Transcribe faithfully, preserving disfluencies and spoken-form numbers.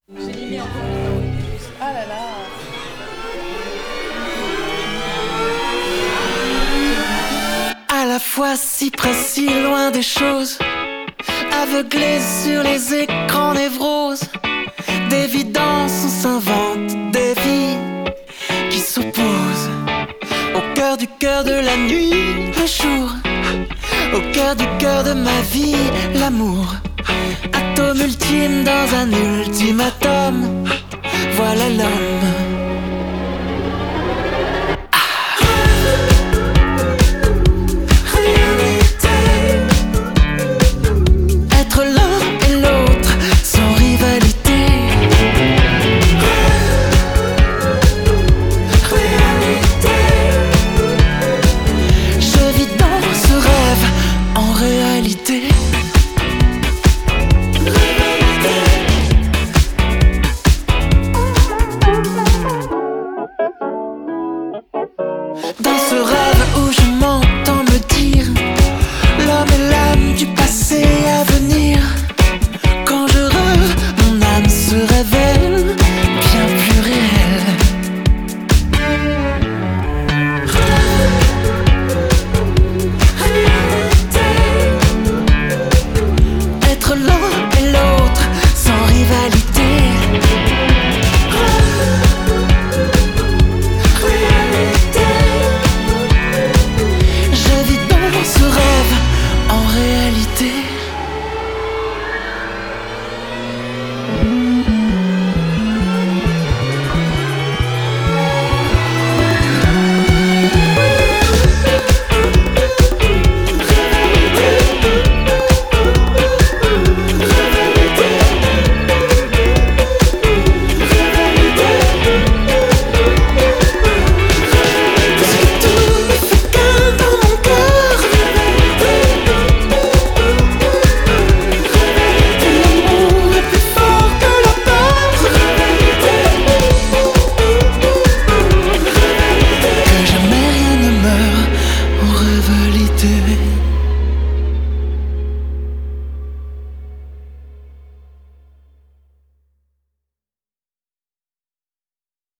J'ai limé un peu mes priorités. Ah là là. À la fois si près, si loin des choses, aveuglé sur les écrans névroses, d'évidence on s'invente des vies qui s'opposent. Au cœur du cœur de la nuit, le jour, au cœur du cœur de ma vie, l'amour. Atome ultime dans un ultimatum, voilà l'homme.